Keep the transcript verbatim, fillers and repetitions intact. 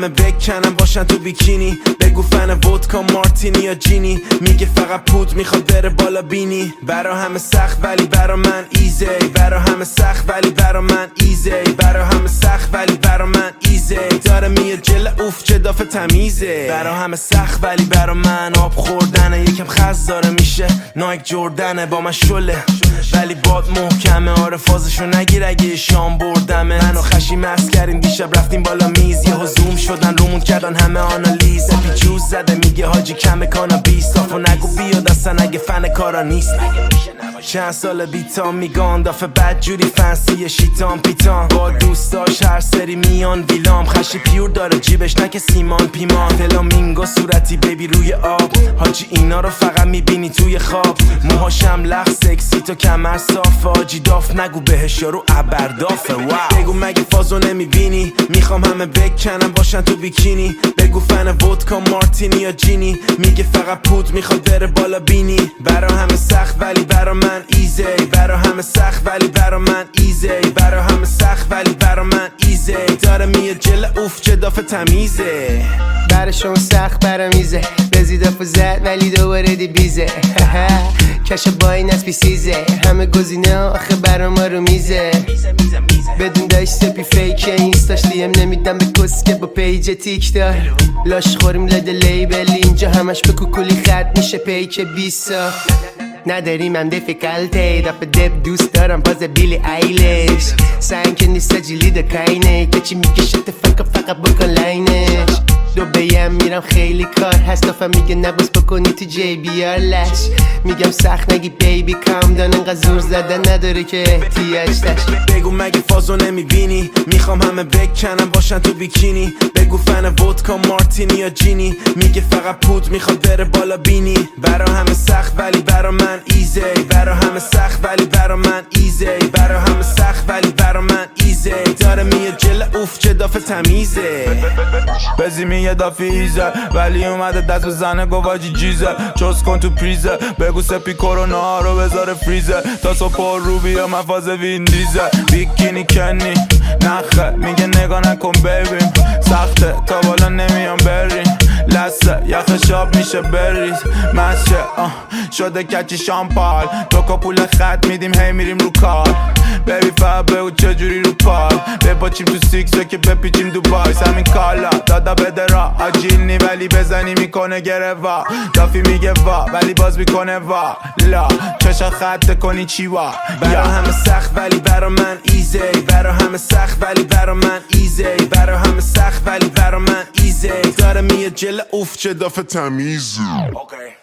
همه بکنم باشن تو بیکینی، بگو فن ودکا مارتینی یا جینی، میگه فقط پود میخواد بره بالا بینی. برا همه سخت ولی برا من ایزی، برا همه سخت ولی برا من ایزی، برا همه سخت ولی برا من ایزی. داره میاد جل اوف چه دافه تمیزه. برا همه سخت ولی برا من آب خوردنه، یکم خز داره میشه نایک جردنه با من شله ولی باد محکمه. آره فازشو نگیر اگه شام بردمه. منو خشی مست کردیم دیشب رفتیم بالا میز، یه زوم شدن رومون کردن همه آنالیز. اپی جوز زده میگه حاجی کم کانا بیست، صافو نگو بیاد اصلا اگه فن کارا نیست. چند سال بیتام میگان دافه بد جوری فنسی شیطان پیتان، با دوستاش هر سری میان ویلام. خشی پیور داره جیبش نکه سیمان پیمان، فلامینگو صورتی بیبی روی آب. حاجی اینا رو فقط میبینی توی خواب، موهاشم لخ سکسی تو کمر صافه. حاجی داف نگو بهش یارو ابردافه. واو بگو مگه فازو نمیبینی، میخوام همه بکنم باشن تو بیکینی، بگو فن ودکا مارتینی یا جینی، میگه فقط پود میخواد بره بالا بینی. برا همه سخت ولی برا من ایزی، برا همه سخت ولی برا من ایزی، برا همه سخت ولی برا من ایزی. داره میاد جل اوف چه دافه تمیزه. براشون سخت برا میزه، رزید افو زد ولی دوباره دی بیزه. کش با این اسبی سیزه، همه گزینه آخه برا ما رو میزه. بدون داشت سپی فیکه، اینستاش دیم نمیدم به کسکه با پیج تیک دار. لاش خوریم لده لیبل اینجا همش به کوکولی خط میشه پیک بیسا. نداریم هم دیفیکالتی دافه دب دوست دارم باز بیلی ایلیش. سنگ که نیست جیلی دا کاینه که چی میگه شت فکر فقط بکن لاینش. دو بیم میرم خیلی کار هست دافه میگه نبوس بکنی تو جی بی آر لش. میگم سخت نگی بیبی کام دان انقدر زور زدن نداره که احتیاج داشت. بگو مگه فازو نمیبینی، میخوام همه بکنم باشن تو بیکینی، بگو فن ودکا مارتینی یا جینی، میگه فقط پود میخواد بره بالا بینی. برا همه سخت ولی برا من ایزی، برا همه سخت ولی برا من ایزی، برا همه سخت ولی برا من ایزی. داره میاد جل اوف چه دافه تمیزه. بزی یه دافی ایزه ولی اومده دست بزنه گواجی جیزه. چوز کن تو پریزه بگو سپی کرونا رو بذاره فریزه. تا صبح رو بیا مفاز وین دیزه. بیکینی کنی نخه میگه نگاه نکن ببین، سخته تا بالا نمیام بریم. لسه یخ شاب میشه بریز مشه آه. شده کچی شامپال تو که پول خط میدیم هی میریم رو کار. بیبی فا بگو چجوری رو پار، بپاچیم تو سیکسه که بپیچیم دوبای. همین کالا دادا بده را آجیل نی ولی بزنی میکنه گره وا. دافی میگه وا ولی باز میکنه وا لا. چشا خط کنی چی وا. برا همه سخت ولی برا من ایزی، برا همه سخت ولی برا من ایزی، برا همه سخت ولی برا من ایزی. داره میاد جل اوف چه دافه تمیزه.